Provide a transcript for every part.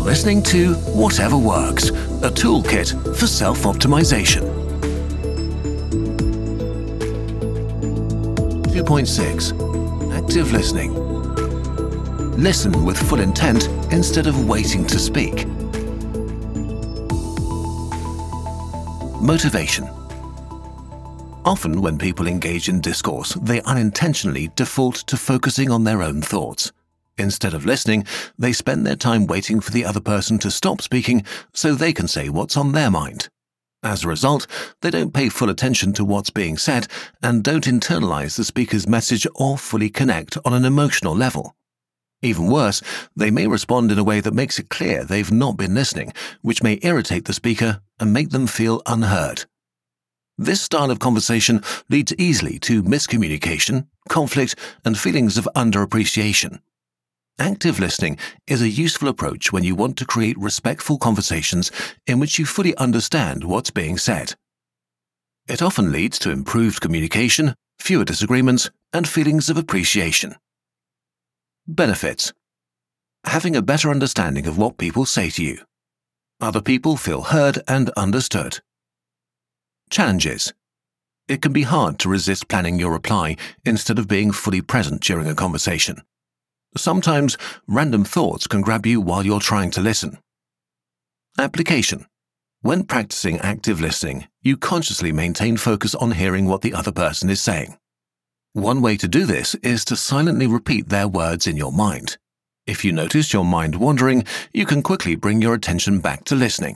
listening to Whatever Works, a toolkit for self-optimization. 2.6. Active listening. Listen with full intent instead of waiting to speak. Motivation. Often when people engage in discourse, they unintentionally default to focusing on their own thoughts. Instead of listening, they spend their time waiting for the other person to stop speaking so they can say what's on their mind. As a result, they don't pay full attention to what's being said and don't internalize the speaker's message or fully connect on an emotional level. Even worse, they may respond in a way that makes it clear they've not been listening, which may irritate the speaker and make them feel unheard. This style of conversation leads easily to miscommunication, conflict, and feelings of underappreciation. Active listening is a useful approach when you want to create respectful conversations in which you fully understand what's being said. It often leads to improved communication, fewer disagreements, and feelings of appreciation. Benefits. Having a better understanding of what people say to you. Other people feel heard and understood. Challenges. It can be hard to resist planning your reply instead of being fully present during a conversation. Sometimes random thoughts can grab you while you're trying to listen. Application. When practicing active listening, you consciously maintain focus on hearing what the other person is saying. One way to do this is to silently repeat their words in your mind. If you notice your mind wandering, you can quickly bring your attention back to listening.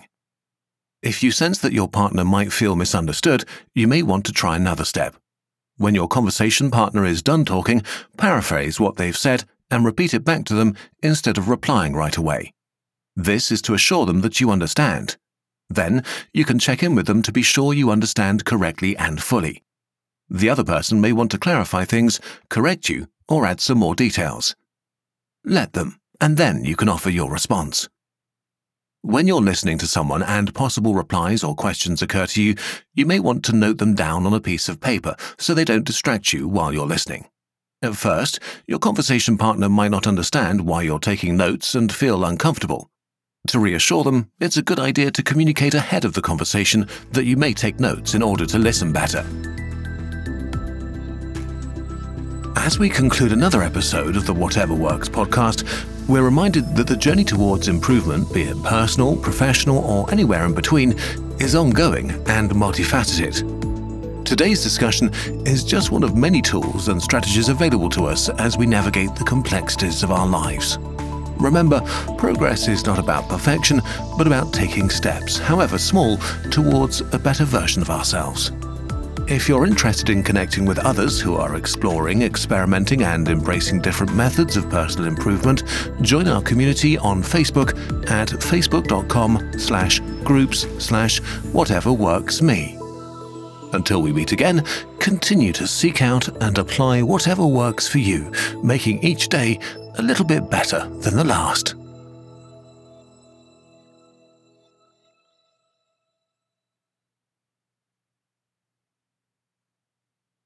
If you sense that your partner might feel misunderstood, you may want to try another step. When your conversation partner is done talking, paraphrase what they've said and repeat it back to them instead of replying right away. This is to assure them that you understand. Then, you can check in with them to be sure you understand correctly and fully. The other person may want to clarify things, correct you, or add some more details. Let them, and then you can offer your response. When you're listening to someone and possible replies or questions occur to you, you may want to note them down on a piece of paper so they don't distract you while you're listening. At first, your conversation partner might not understand why you're taking notes and feel uncomfortable. To reassure them, it's a good idea to communicate ahead of the conversation that you may take notes in order to listen better. As we conclude another episode of the Whatever Works podcast, we're reminded that the journey towards improvement, be it personal, professional, or anywhere in between, is ongoing and multifaceted. Today's discussion is just one of many tools and strategies available to us as we navigate the complexities of our lives. Remember, progress is not about perfection, but about taking steps, however small, towards a better version of ourselves. If you're interested in connecting with others who are exploring, experimenting, and embracing different methods of personal improvement, join our community on Facebook at facebook.com/groups/whateverworksme. Until we meet again, continue to seek out and apply whatever works for you, making each day a little bit better than the last.